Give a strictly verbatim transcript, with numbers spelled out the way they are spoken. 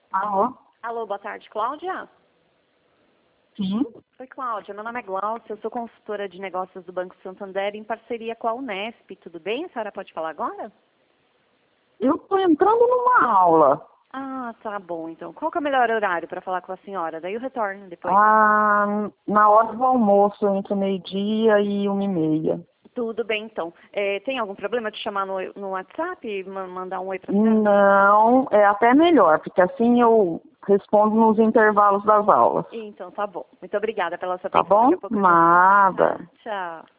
Alô? Alô, boa tarde, Cláudia? Sim? Oi, Cláudia. Meu nome é Glaucia, eu sou consultora de negócios do Banco Santander em parceria com a Unesp. Tudo bem? A senhora pode falar agora? Eu estou entrando numa aula. Ah, tá bom, então. Qual que é o melhor horário para falar com a senhora? Daí eu retorno depois. Ah, na hora do almoço, entre meio-dia e uma e meia. Tudo bem, então. É, tem algum problema de chamar no, no WhatsApp e ma- mandar um oi para a senhora? Não, é até melhor, porque assim eu respondo nos intervalos das aulas. Então, tá bom. Muito obrigada pela sua Tá atenção. Daqui bom? a pouco eu já... Nada. Tchau.